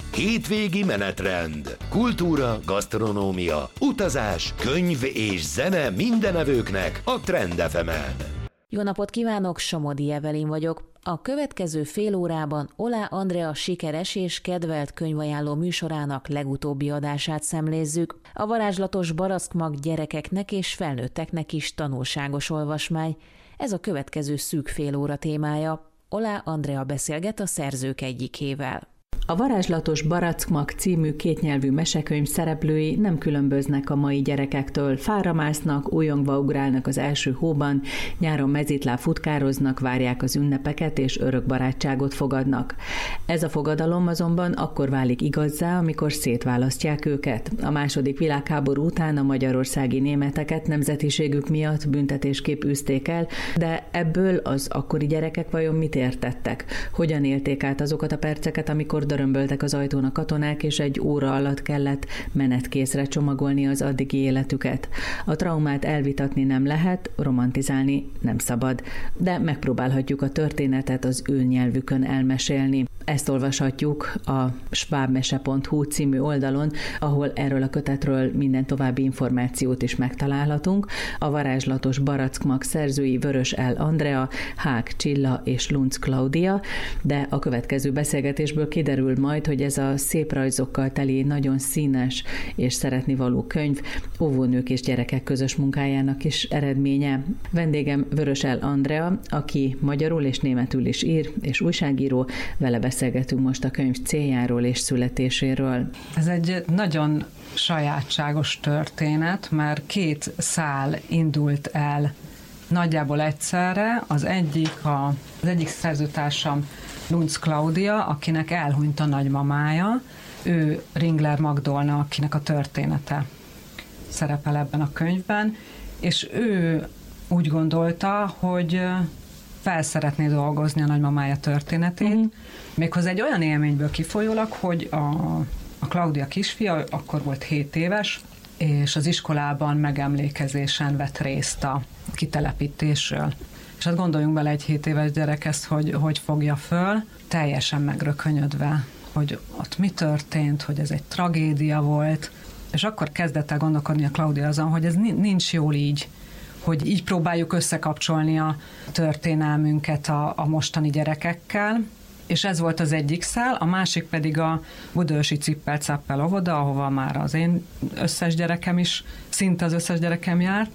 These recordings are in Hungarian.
hétvégi menetrend, kultúra, gasztronómia, utazás, könyv és zene mindenevőknek a Trend FM-en. Jó napot kívánok, Somodi Evelin vagyok. A következő fél órában Oláh Andrea sikeres és kedvelt könyvajánló műsorának legutóbbi adását szemlézzük. A varázslatos barackmag gyerekeknek és felnőtteknek is tanulságos olvasmány. Ez a következő szűk fél óra témája. Oláh Andrea beszélget a szerzők egyikével. A Varázslatos Barackmag című kétnyelvű mesekönyv szereplői nem különböznek a mai gyerekektől, fára másznak, újongva ugrálnak az első hóban, nyáron mezitláb futkároznak, várják az ünnepeket és örök barátságot fogadnak. Ez a fogadalom azonban akkor válik igazzá, amikor szétválasztják őket. A II. Világháború után a magyarországi németeket nemzetiségük miatt büntetésképp űzték el, de ebből az akkori gyerekek vajon mit értettek? Hogyan élték át azokat a perceket, amikor dörömböltek az ajtón a katonák, és egy óra alatt kellett menetkészre csomagolni az addigi életüket. A traumát elvitatni nem lehet, romantizálni nem szabad, de megpróbálhatjuk a történetet az ő nyelvükön elmesélni. Ezt olvashatjuk a schwabmese.hu című oldalon, ahol erről a kötetről minden további információt is megtalálhatunk. A Varázslatos Barackmag szerzői Vörös L. Andrea, Hák Csilla és Lunc Klaudia, de a következő beszélgetésből kiderül majd, hogy ez a szép rajzokkal teli, nagyon színes és szeretnivaló könyv óvónők és gyerekek közös munkájának is eredménye. Vendégem Vörös L. Andrea, aki magyarul és németül is ír, és újságíró, vele beszélgetünk most a könyv céljáról és születéséről. Ez egy nagyon sajátságos történet, mert két szál indult el nagyjából egyszerre. Az egyik szerzőtársam Lunc Klaudia, akinek elhunyt a nagymamája, ő Ringler Magdolna, akinek a története szerepel ebben a könyvben, és ő úgy gondolta, hogy fel szeretné dolgozni a nagymamája történetét, méghozzá egy olyan élményből kifolyólag, hogy a Klaudia kisfia akkor volt 7 éves, és az iskolában megemlékezésen vett részt a kitelepítésről. És hát gondoljunk bele, egy 7 éves gyerek ezt, hogy fogja föl, teljesen megrökönyödve, hogy ott mi történt, hogy ez egy tragédia volt, és akkor kezdett el gondolkodni a Klaudia azon, hogy ez nincs jól így, hogy így próbáljuk összekapcsolni a történelmünket a mostani gyerekekkel, és ez volt az egyik szál, a másik pedig a budaörsi Cippel-Cappel óvoda, ahova már az én összes gyerekem is, szinte az összes gyerekem járt,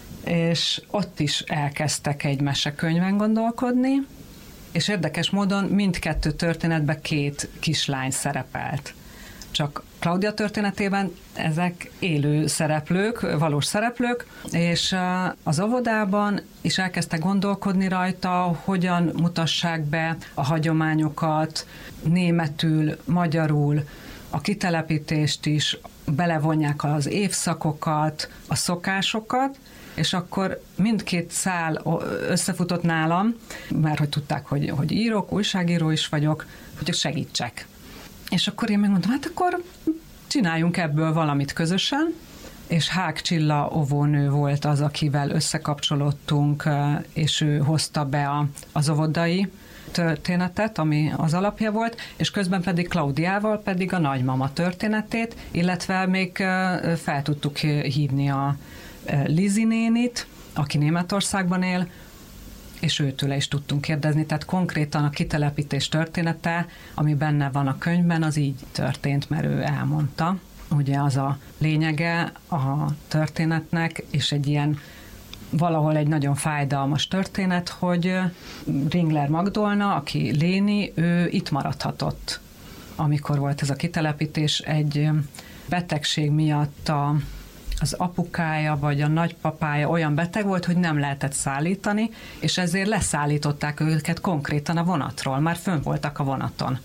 és ott is elkezdtek egy mesekönyven gondolkodni, és érdekes módon mindkettő történetben 2 kislány szerepelt. Csak Klaudia történetében ezek élő szereplők, valós szereplők, és az óvodában is elkezdtek gondolkodni rajta, hogyan mutassák be a hagyományokat, németül, magyarul, a kitelepítést is, belevonják az évszakokat, a szokásokat, és akkor mindkét szál összefutott nálam, mert hogy tudták, hogy írok, újságíró is vagyok, hogy segítsek. És akkor én megmondtam, hát akkor csináljunk ebből valamit közösen, és Hák Csilla óvónő volt az, akivel összekapcsolódtunk, és ő hozta be az óvodai történetet, ami az alapja volt, és közben pedig Klaudiával pedig a nagymama történetét, illetve még fel tudtuk hívni a Lizi nénit, aki Németországban él, és őtőle is tudtunk kérdezni, tehát konkrétan a kitelepítés története, ami benne van a könyvben, az így történt, mert ő elmondta. Ugye az a lényege a történetnek, és egy ilyen valahol egy nagyon fájdalmas történet, hogy Ringler Magdolna, aki Léni, ő itt maradhatott, amikor volt ez a kitelepítés, egy betegség miatt az apukája vagy a nagypapája olyan beteg volt, hogy nem lehetett szállítani, és ezért leszállították őket konkrétan a vonatról, már fönn voltak a vonaton.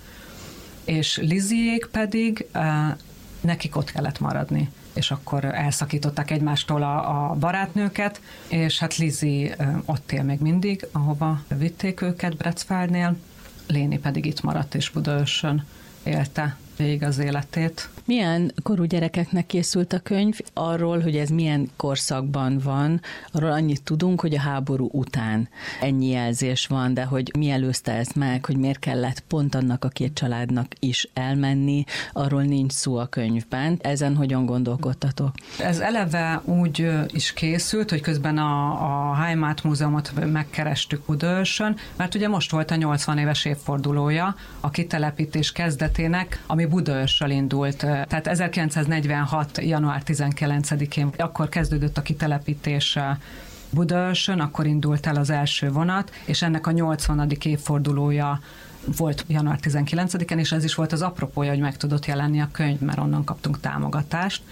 És Liziék pedig nekik ott kellett maradni, és akkor elszakították egymástól a barátnőket, és hát Lizi ott él még mindig, ahova vitték őket Brecfárdnél, Léni pedig itt maradt, és Budaörsön élte végig az életét. Milyen korú gyerekeknek készült a könyv? Arról, hogy ez milyen korszakban van, arról annyit tudunk, hogy a háború után ennyi jelzés van, de hogy mi előzte ezt meg, hogy miért kellett pont annak a két családnak is elmenni, arról nincs szó a könyvben. Ezen hogyan gondolkodtatok? Ez eleve úgy is készült, hogy közben a Heimat Múzeumot megkerestük Budaörsön, mert ugye most volt a 80 éves évfordulója a kitelepítés kezdetének, ami Budaörsről indult. Tehát 1946. január 19-én akkor kezdődött a kitelepítés Budaörsön, akkor indult el az első vonat, és ennek a 80. évfordulója volt január 19-en, és ez is volt az apropója, hogy meg tudott jelenni a könyv, mert onnan kaptunk támogatást.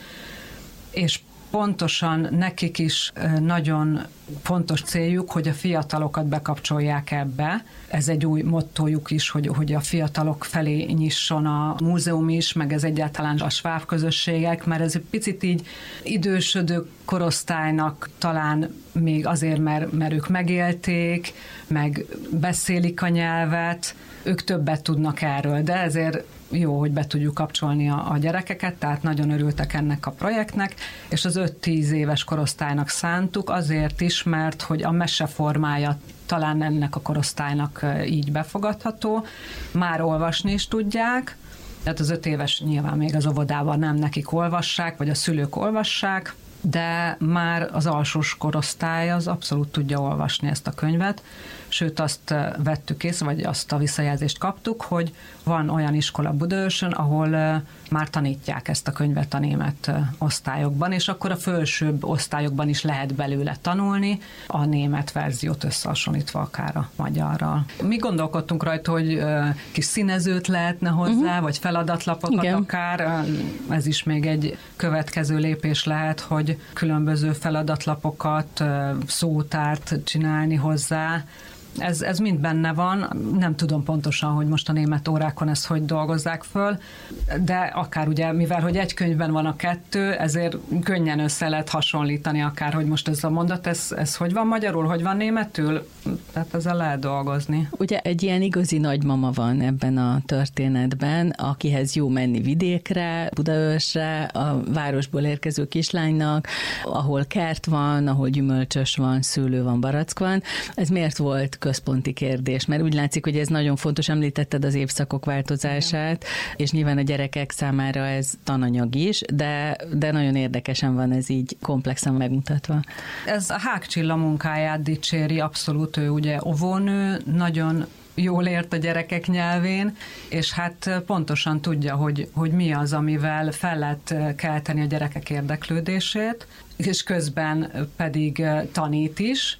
És pontosan nekik is nagyon fontos céljuk, hogy a fiatalokat bekapcsolják ebbe. Ez egy új mottójuk is, hogy a fiatalok felé nyisson a múzeum is, meg ez egyáltalán a sváb közösségek, mert ez egy picit így idősödő korosztálynak talán még azért, mert ők megélték, meg beszélik a nyelvet, ők többet tudnak erről, de ezért jó, hogy be tudjuk kapcsolni a gyerekeket, tehát nagyon örültek ennek a projektnek, és az 5-10 éves korosztálynak szántuk azért is, mert hogy a meseformája talán ennek a korosztálynak így befogadható. Már olvasni is tudják, tehát az 5 éves nyilván még az óvodában nem nekik olvassák, vagy a szülők olvassák, de már az alsós korosztály az abszolút tudja olvasni ezt a könyvet, sőt azt vettük észre, vagy azt a visszajelzést kaptuk, hogy van olyan iskola Budaörsön, ahol már tanítják ezt a könyvet a német osztályokban, és akkor a felsőbb osztályokban is lehet belőle tanulni, a német verziót összehasonlítva akár a magyarral. Mi gondolkodtunk rajta, hogy kis színezőt lehetne hozzá, vagy feladatlapokat. Igen. Akár, ez is még egy következő lépés lehet, hogy különböző feladatlapokat, szótárt csinálni hozzá. Ez mind benne van, nem tudom pontosan, hogy most a német órákon ezt hogy dolgozzák föl, de akár ugye, mivel hogy egy könyvben van a kettő, ezért könnyen össze lehet hasonlítani akár, hogy most ez a mondat, ez hogy van magyarul, hogy van németül, tehát ezzel lehet dolgozni. Ugye egy ilyen igazi nagymama van ebben a történetben, akihez jó menni vidékre, Budaörsre, a városból érkező kislánynak, ahol kert van, ahol gyümölcsös van, szőlő van, barack van. Ez miért volt központi kérdés? Mert úgy látszik, hogy ez nagyon fontos, említetted az évszakok változását, és nyilván a gyerekek számára ez tananyag is, de nagyon érdekesen van ez így komplexen megmutatva. Ez a Hák Csilla munkáját dicséri, abszolút, ő ugye óvónő, nagyon jól ért a gyerekek nyelvén, és hát pontosan tudja, hogy mi az, amivel fel lehet kelteni a gyerekek érdeklődését, és közben pedig tanít is,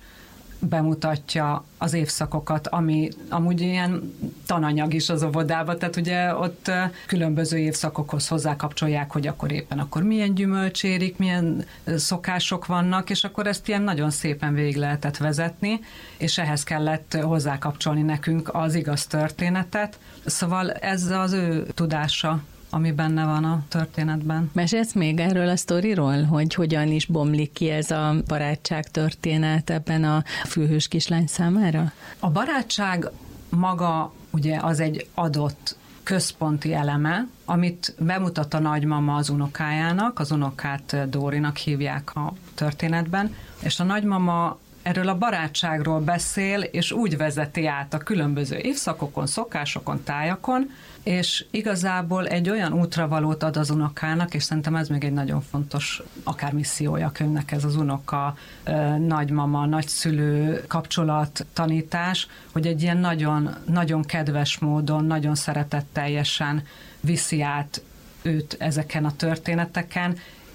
bemutatja az évszakokat, ami amúgy ilyen tananyag is az óvodában, tehát ugye ott különböző évszakokhoz hozzákapcsolják, hogy akkor milyen gyümölcs érik, milyen szokások vannak, és akkor ezt ilyen nagyon szépen végig lehetett vezetni, és ehhez kellett hozzákapcsolni nekünk az igaz történetet. Szóval ez az ő tudása, ami benne van a történetben. Mesélsz még erről a sztoriról, hogy hogyan is bomlik ki ez a barátság történet ebben a fülhős kislány számára? A barátság maga ugye az egy adott központi eleme, amit bemutat a nagymama az unokájának, az unokát Dórinak hívják a történetben, és a nagymama erről a barátságról beszél, és úgy vezeti át a különböző évszakokon, szokásokon, tájakon, és igazából egy olyan útravalót ad az unokának, és szerintem ez még egy nagyon fontos, akár missziója a könyvnek, ez az unoka, nagymama, nagyszülő kapcsolat, tanítás, hogy egy ilyen nagyon, nagyon kedves módon, nagyon szeretetteljesen viszi át őt ezeken a történeteken,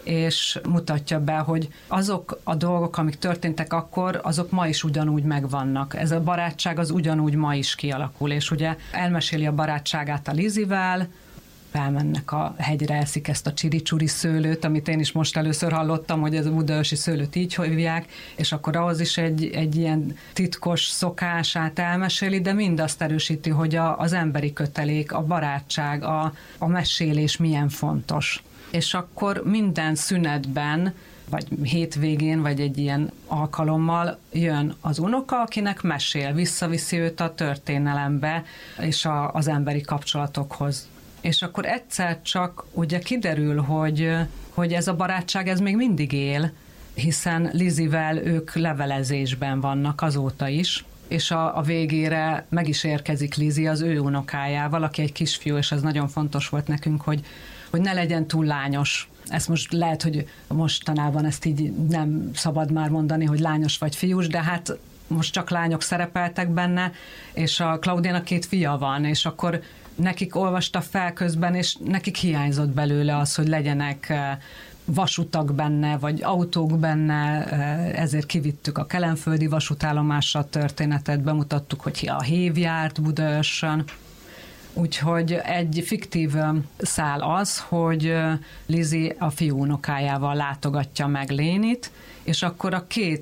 és mutatja be, hogy azok a dolgok, amik történtek akkor, azok ma is ugyanúgy megvannak. Ez a barátság az ugyanúgy ma is kialakul, és ugye elmeséli a barátságát a Lizivel, felmennek a hegyre, eszik ezt a csiricsuri szőlőt, amit én is most először hallottam, hogy ez a budaörsi szőlőt így hívják, és akkor ahhoz is egy ilyen titkos szokását elmeséli, de mindazt erősíti, hogy az emberi kötelék, a barátság, a mesélés milyen fontos. És akkor minden szünetben, vagy hétvégén, vagy egy ilyen alkalommal jön az unoka, akinek mesél, visszaviszi őt a történelembe, és az emberi kapcsolatokhoz. és akkor egyszer csak ugye kiderül, hogy ez a barátság ez még mindig él, hiszen Lizivel ők levelezésben vannak azóta is, és a végére meg is érkezik Lizi az ő unokájával, aki egy kisfiú, és ez nagyon fontos volt nekünk, hogy ne legyen túl lányos. Ezt most lehet, hogy mostanában ezt így nem szabad már mondani, hogy lányos vagy fiús, de hát most csak lányok szerepeltek benne, és a Klaudiának 2 fia van, és akkor nekik olvasta fel közben, és nekik hiányzott belőle az, hogy legyenek vasutak benne, vagy autók benne, ezért kivittük a kelenföldi vasútállomásra a történetet, bemutattuk, hogy a hév járt Budaörsön. Úgyhogy egy fiktív szál az, hogy Lizi a fiú unokájával látogatja meg Lénit, és akkor a 2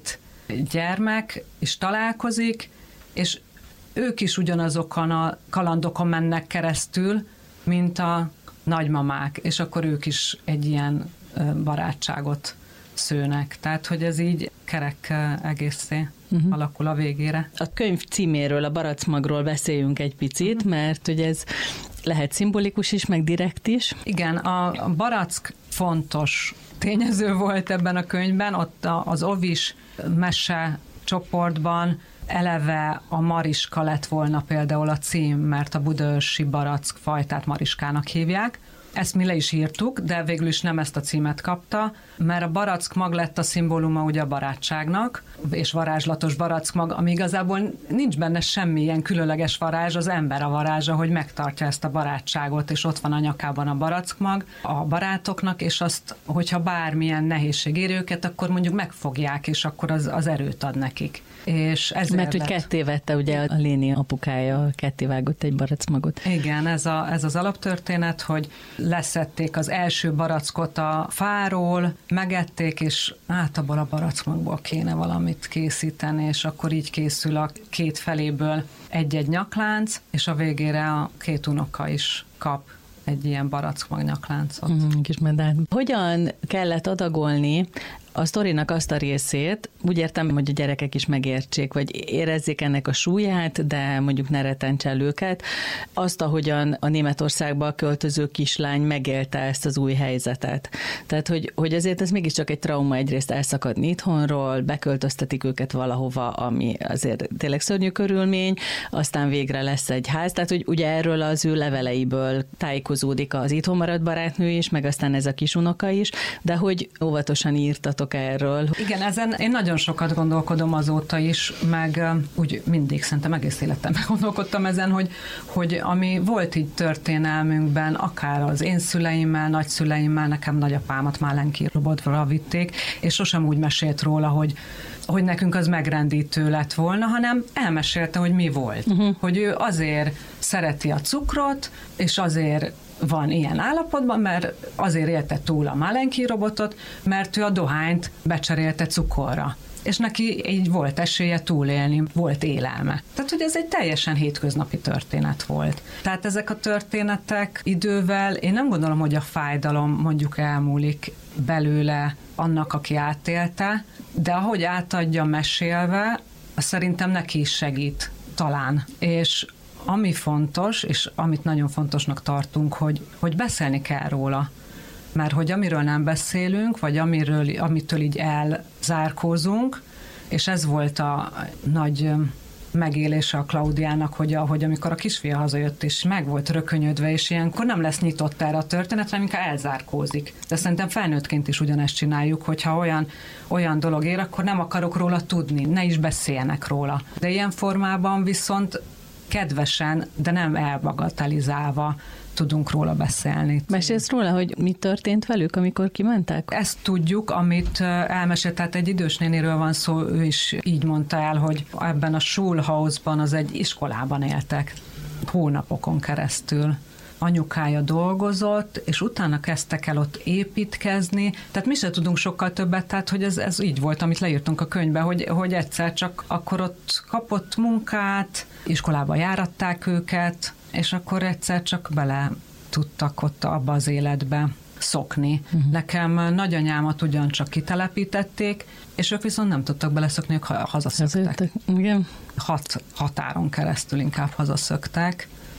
gyermek is találkozik, és ők is ugyanazokon a kalandokon mennek keresztül, mint a nagymamák, és akkor ők is egy ilyen barátságot szőnek. Tehát, hogy ez így kerek egészé alakul a végére. A könyv címéről, a Barackmagról beszéljünk egy picit, mert ugye ez lehet szimbolikus is, meg direkt is. Igen, a barack fontos tényező volt ebben a könyvben, ott az Ovis mese csoportban eleve a Mariska lett volna például a cím, mert a budaörsi barack fajtát Mariskának hívják. Ezt mi le is írtuk, de végül is nem ezt a címet kapta, mert a barackmag lett a szimbóluma ugye a barátságnak, és varázslatos barackmag, ami igazából nincs benne semmilyen különleges varázs, az ember a varázsa, hogy megtartja ezt a barátságot, és ott van a nyakában a barackmag a barátoknak, és azt, hogyha bármilyen nehézség éri őket, akkor mondjuk megfogják, és akkor az erőt ad nekik. És ezért mert hogy ketté vette ugye a Léni apukája, ketté vágott egy barackmagot. Igen, ez az alaptörténet, hogy leszették az első barackot a fáról, megették, és abból a barackmagból kéne valamit készíteni, és akkor így készül a 2 feléből egy-egy nyaklánc, és a végére a 2 unoka is kap egy ilyen barackmag nyakláncot. Kis medált. Hogyan kellett adagolni a sztorinak azt a részét, úgy értem, hogy a gyerekek is megértsék, vagy érezzék ennek a súlyát, de mondjuk ne retentse el őket, azt, ahogyan a Németországba költöző kislány megélte ezt az új helyzetet. Tehát, hogy azért ez mégiscsak egy trauma egyrészt elszakadni itthonról, beköltöztetik őket valahova, ami azért tényleg szörnyű körülmény, aztán végre lesz egy ház, tehát hogy ugye erről az ő leveleiből tájékozódik az itthon maradt barátnő is, meg aztán ez a kisunoka is, de hogy óvatosan írtatok erről. Igen, ezen én nagyon sokat gondolkodom azóta is, meg úgy mindig szerintem egész életemben gondolkodtam ezen, hogy ami volt így történelmünkben, akár az én szüleimmel, nagyszüleimmel, nekem nagyapámat Málenki robotra vitték, és sosem úgy mesélt róla, hogy nekünk az megrendítő lett volna, hanem elmesélte, hogy mi volt. Hogy ő azért szereti a cukrot, és azért van ilyen állapotban, mert azért élte túl a Málenki robotot, mert ő a dohányt becserélte cukorra. És neki így volt esélye túlélni, volt élelme. Tehát, hogy ez egy teljesen hétköznapi történet volt. Tehát ezek a történetek idővel, én nem gondolom, hogy a fájdalom mondjuk elmúlik belőle annak, aki átélte, de ahogy átadja mesélve, szerintem neki is segít talán. És ami fontos, és amit nagyon fontosnak tartunk, hogy beszélni kell róla. Mert hogy amiről nem beszélünk, vagy amitől így elzárkózunk, és ez volt a nagy megélése a Klaudiának, hogy amikor a kisfia hazajött, és meg volt rökönyödve, és ilyenkor nem lesz nyitott erre a történet, hanem inkább elzárkózik. De szerintem felnőttként is ugyanezt csináljuk, hogyha olyan dolog ér, akkor nem akarok róla tudni, ne is beszéljenek róla. De ilyen formában viszont kedvesen, de nem elbagatelizálva tudunk róla beszélni. Mesélsz róla, hogy mi történt velük, amikor kimentek? Ezt tudjuk, amit elmesélt, tehát egy idős néniről van szó, ő is így mondta el, hogy ebben a Schulhausban, az egy iskolában éltek hónapokon keresztül. Anyukája dolgozott, és utána kezdtek el ott építkezni, tehát mi se tudunk sokkal többet, tehát hogy ez így volt, amit leírtunk a könyvbe, hogy egyszer csak akkor ott kapott munkát, iskolába járatták őket, és akkor egyszer csak bele tudtak ott abba az életbe szokni. Nekem nagyanyámat ugyancsak kitelepítették, és ők viszont nem tudtak beleszokni, ők hazaszöktek. Igen. 6 határon keresztül inkább hazaszöktek,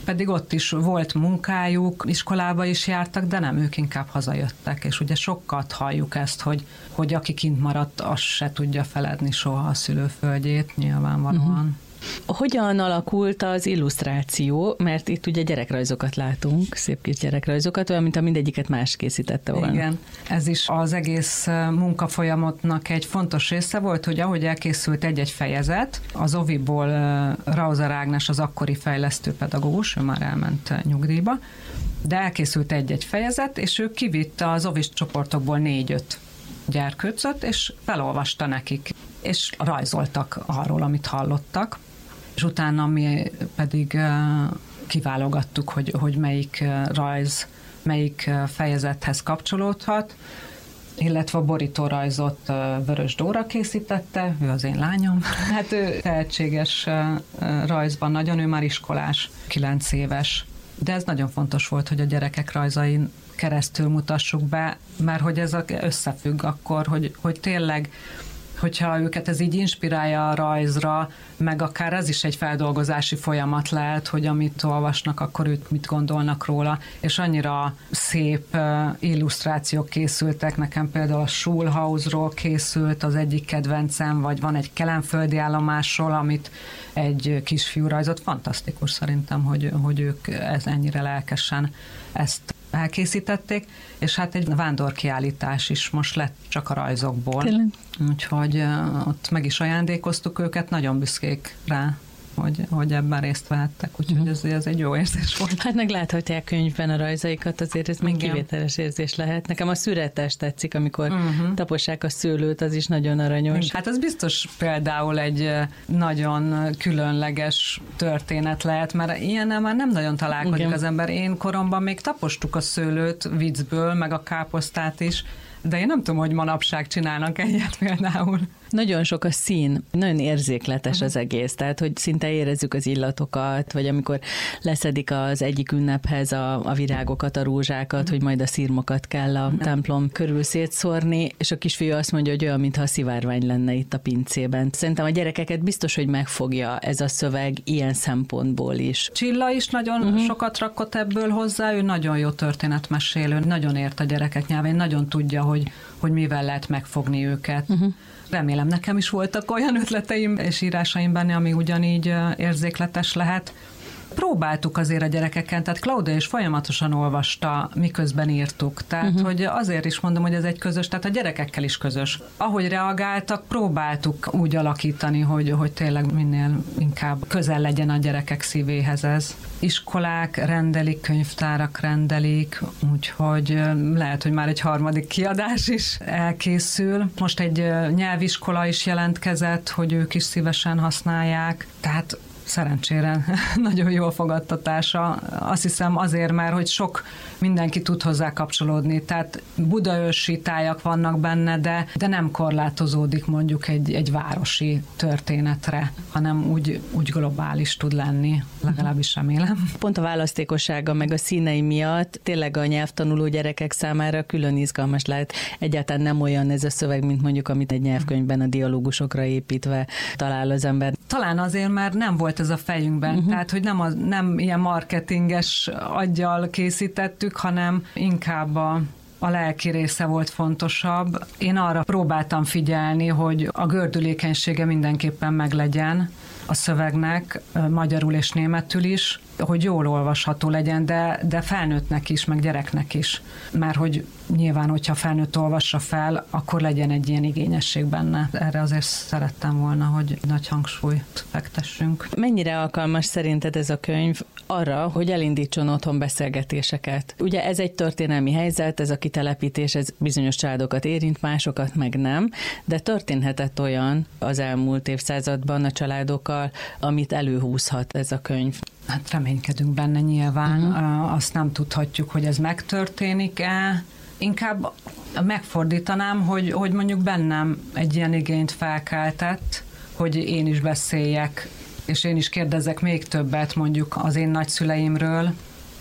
pedig ott is volt munkájuk, iskolába is jártak, de nem, ők inkább hazajöttek, és ugye sokat halljuk ezt, hogy aki kint maradt, az se tudja feledni soha a szülőföldjét, nyilvánvalóan. Hogyan alakult az illusztráció, mert itt ugye gyerekrajzokat látunk, szép kis gyerekrajzokat, olyan, mint a mindegyiket más készítette volna. Igen, ez is az egész munkafolyamatnak egy fontos része volt, hogy ahogy elkészült egy-egy fejezet, az Oviból Rauzer Ágnes, az akkori fejlesztőpedagógus, ő már elment nyugdíjba, de elkészült egy-egy fejezet, és ő kivitte az Ovis csoportokból 4-5 gyerkőcöt, és felolvasta nekik, és rajzoltak arról, amit hallottak, és utána mi pedig kiválogattuk, hogy melyik rajz, melyik fejezethez kapcsolódhat, illetve a borítórajzot Vörös Dóra készítette, ő az én lányom. Hát ő tehetséges rajzban nagyon, ő már iskolás, 9 éves. De ez nagyon fontos volt, hogy a gyerekek rajzain keresztül mutassuk be, mert hogy ez összefügg akkor, hogy tényleg, hogyha őket ez így inspirálja a rajzra, meg akár ez is egy feldolgozási folyamat lehet, hogy amit olvasnak, akkor ők mit gondolnak róla, és annyira szép illusztrációk készültek, nekem például a Schulhausról készült az egyik kedvencem, vagy van egy kelenföldi állomásról, amit egy kisfiú rajzott, fantasztikus szerintem, hogy ők ennyire lelkesen ezt elkészítették, és hát egy vándorkiállítás is most lett csak a rajzokból. Tényleg? Úgyhogy ott meg is ajándékoztuk őket, nagyon büszkék rá, hogy ebben részt vehettek, úgyhogy ez egy jó érzés volt. Hát meg láthatják könyvben a rajzaikat, azért ez még kivételes érzés lehet. Nekem a szüretes tetszik, amikor tapossák a szőlőt, az is nagyon aranyos. Hát ez biztos például egy nagyon különleges történet lehet, mert ilyennel már nem nagyon találkozik az ember. Én koromban még tapostuk a szőlőt viccből, meg a káposztát is, de én nem tudom, hogy manapság csinálnak egyet például. Nagyon sok a szín, nagyon érzékletes az egész, tehát hogy szinte érezzük az illatokat, vagy amikor leszedik az egyik ünnephez a virágokat, a rózsákat, hogy majd a szirmokat kell a templom körül szétszórni, és a kisfiú azt mondja, hogy olyan, mintha a szivárvány lenne itt a pincében. Szerintem a gyerekeket biztos, hogy megfogja ez a szöveg ilyen szempontból is. Csilla is nagyon sokat rakott ebből hozzá, ő nagyon jó történetmesélő, nagyon ért a gyerekek nyelvén, nagyon tudja, hogy mivel lehet megfogni őket. Remélem, nekem is voltak olyan ötleteim és írásaim benne, ami ugyanígy érzékletes lehet. Próbáltuk azért a gyerekeken, tehát Claudia is folyamatosan olvasta, miközben írtuk. Tehát, hogy azért is mondom, hogy ez egy közös, tehát a gyerekekkel is közös. Ahogy reagáltak, próbáltuk úgy alakítani, hogy tényleg minél inkább közel legyen a gyerekek szívéhez ez. Iskolák rendelik, könyvtárak rendelik, úgyhogy lehet, hogy már egy 3. kiadás is elkészül. Most egy nyelviskola is jelentkezett, hogy ők is szívesen használják, tehát szerencsére nagyon jó a fogadtatása. Azt hiszem azért, mert hogy sok mindenki tud hozzá kapcsolódni, tehát budaörsi tájak vannak benne, de nem korlátozódik mondjuk egy városi történetre, hanem úgy globális tud lenni, legalábbis remélem. Pont a választékossága meg a színei miatt tényleg a nyelvtanuló gyerekek számára külön izgalmas lehet. Egyáltalán nem olyan ez a szöveg, mint mondjuk amit egy nyelvkönyvben a dialógusokra építve talál az ember. Talán azért, mert nem volt ez a fejünkben, tehát hogy nem ilyen marketinges aggyal készítettük, hanem inkább a lelki része volt fontosabb. Én arra próbáltam figyelni, hogy a gördülékenysége mindenképpen meglegyen a szövegnek, magyarul és németül is, hogy jól olvasható legyen, de felnőttnek is, meg gyereknek is. Mert hogy nyilván, hogyha felnőtt olvassa fel, akkor legyen egy ilyen igényesség benne. Erre azért szerettem volna, hogy nagy hangsúlyt fektessünk. Mennyire alkalmas szerinted ez a könyv arra, hogy elindítson otthon beszélgetéseket? Ugye ez egy történelmi helyzet, ez a kitelepítés, ez bizonyos családokat érint, másokat meg nem, de történhetett olyan az elmúlt évszázadban a családokkal, amit előhúzhat ez a könyv. Hát reménykedünk benne nyilván, azt nem tudhatjuk, hogy ez megtörténik-e. Inkább megfordítanám, hogy mondjuk bennem egy ilyen igényt felkeltett, hogy én is beszéljek, és én is kérdezzek még többet mondjuk az én nagyszüleimről,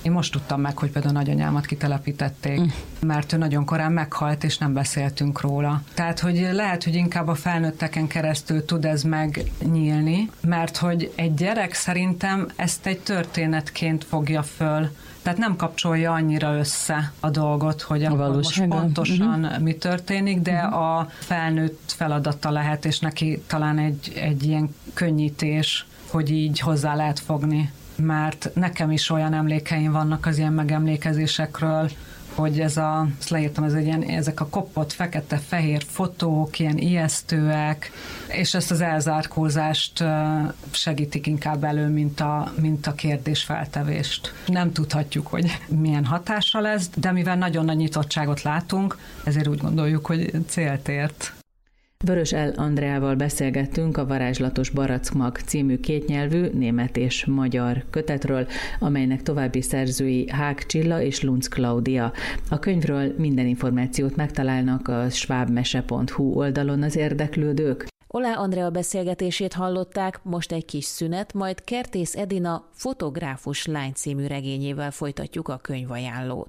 Én most tudtam meg, hogy például nagyanyámat kitelepítették, mert ő nagyon korán meghalt, és nem beszéltünk róla. Tehát, hogy lehet, hogy inkább a felnőtteken keresztül tud ez megnyílni, mert hogy egy gyerek szerintem ezt egy történetként fogja föl. Tehát nem kapcsolja annyira össze a dolgot, hogy akkor most pontosan mi történik, de a felnőtt feladata lehet, és neki talán egy ilyen könnyítés, hogy így hozzá lehet fogni. Mert nekem is olyan emlékeim vannak az ilyen megemlékezésekről, hogy ezt leírtam, ezek a kopott fekete-fehér fotók, ilyen ijesztőek, és ezt az elzárkózást segítik inkább elő, mint a kérdésfeltevést. Nem tudhatjuk, hogy milyen hatása lesz, de mivel nagyon nagy nyitottságot látunk, ezért úgy gondoljuk, hogy célt ért. Vörös L. Andreával beszélgettünk a Varázslatos Barackmag című kétnyelvű német és magyar kötetről, amelynek további szerzői Hák Csilla és Lunc Klaudia. A könyvről minden információt megtalálnak a schwabmese.hu oldalon az érdeklődők. Olá Andrea beszélgetését hallották, most egy kis szünet, majd Kertész Edina Fotográfus lány című regényével folytatjuk a könyvajánlót.